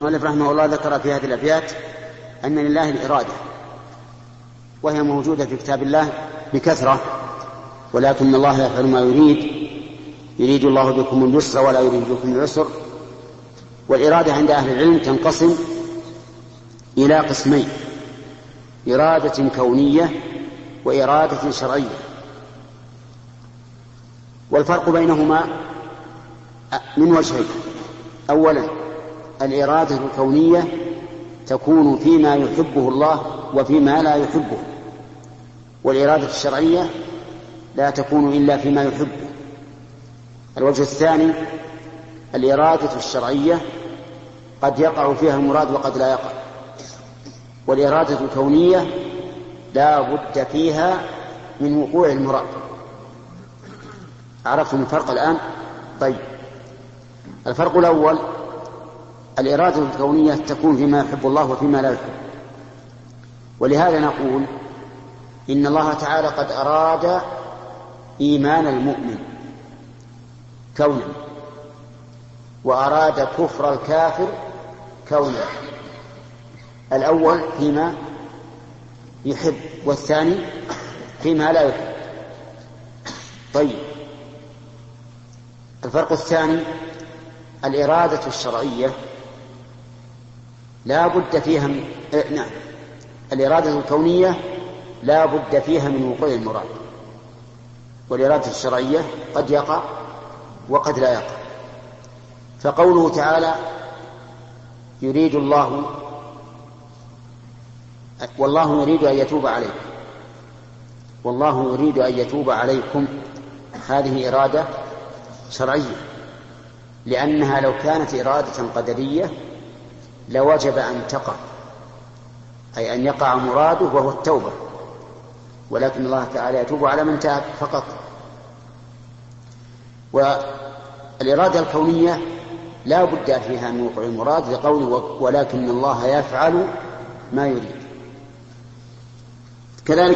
المؤلف رحمه الله ذكر في هذه الأبيات أن لله الإرادة، وهي موجودة في كتاب الله بكثرة، ولكن الله يفعل ما يريد الله بكم اليسر ولا يريد بكم العسر. والإرادة عند أهل العلم تنقسم إلى قسمين: إرادة كونية وإرادة شرعية. والفرق بينهما من وجهين: أولا الإرادة الكونية تكون فيما يحبه الله وفيما لا يحبه، والإرادة الشرعية لا تكون إلا فيما يحبه. الوجه الثاني الإرادة الشرعية قد يقع فيها المراد وقد لا يقع، والإرادة الكونية لا بد فيها من وقوع المراد. عرفتم الفرق الآن؟ طيب، الفرق الأول: الإرادة الكونية تكون فيما يحب الله وفيما لا يحب، ولهذا نقول إن الله تعالى قد أراد إيمان المؤمن كونا، وأراد كفر الكافر كونا. الأول فيما يحب، والثاني فيما لا يحب. طيب، الفرق الثاني: الإرادة الشرعية لا بد فيها الإرادة الكونية لا بد فيها من وقوع المراد، والإرادة الشرعية قد يقع وقد لا يقع. فقوله تعالى: يريد الله والله يريد أن يتوب عليكم، والله يريد أن يتوب عليكم، هذه إرادة شرعية، لأنها لو كانت إرادة قدرية لوجب أن تقع، أي أن يقع مراده وهو التوبة، ولكن الله تعالى يتوب على من تاب فقط. والإرادة الكونية لا بد فيها من وقوع المراد، لقوله: ولكن الله يفعل ما يريد. كذلك